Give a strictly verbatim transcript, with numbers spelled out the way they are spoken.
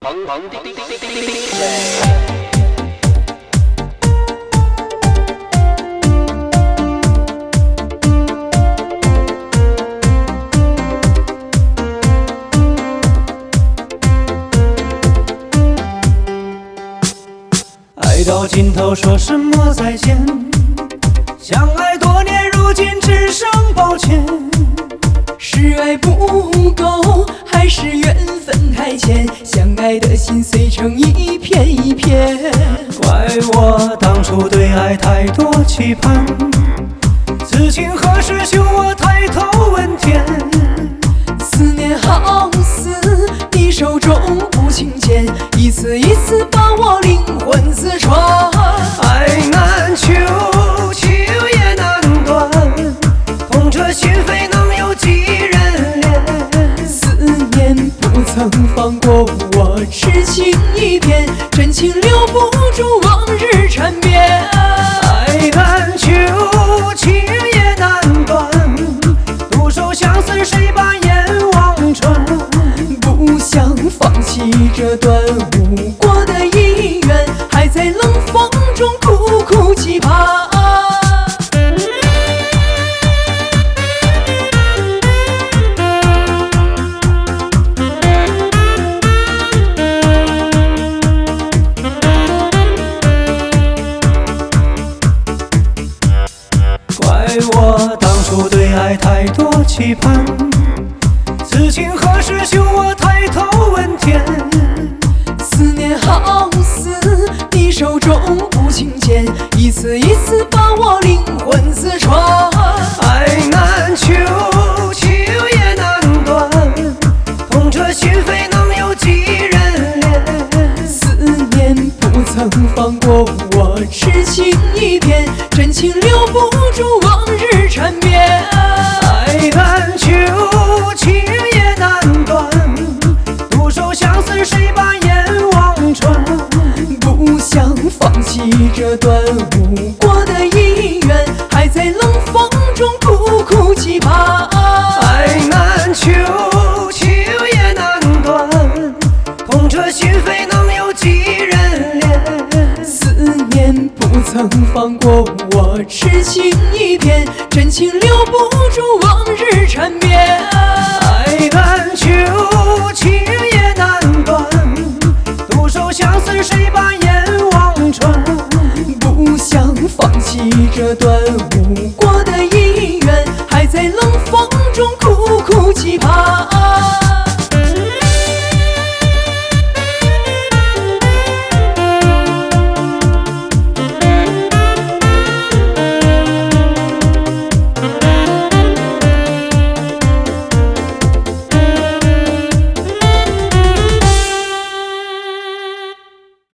爱到尽头说什么再见，相爱多年如今只剩抱歉。 是爱不够还是缘分太浅，相爱的心碎成一片一片。 怪我当初对爱太多期盼，此情何时休，我抬头问天。 思念好似你手中无情剑，一次一次把我灵魂刺穿。 爱难求，情也难断，痛彻心扉能有几人怜？ 思念不曾放过我，痴情一片，真情留不住往日缠绵。 爱难求，情也难断，独守相思谁把眼望穿？ 不想放弃这段无果的姻缘，还在冷风中苦苦期盼。 怪我当初对爱太多期盼，此情何时休，我抬头问天。 思念好似你手中无情剑，一次一次把我灵魂刺穿。 爱难求，情也难断，痛彻心扉能有几人怜？ 思念不曾放过我，痴情一片，真情留不住往日缠绵。 爱难求，情也难断，独守相思谁把眼望穿？ 不想放弃这段无果的姻缘，还在冷风中苦苦期盼。 爱难求，情也难断，痛彻心扉能有几人怜？ 思念不曾放过我，痴情一片，真情留不住往日缠绵。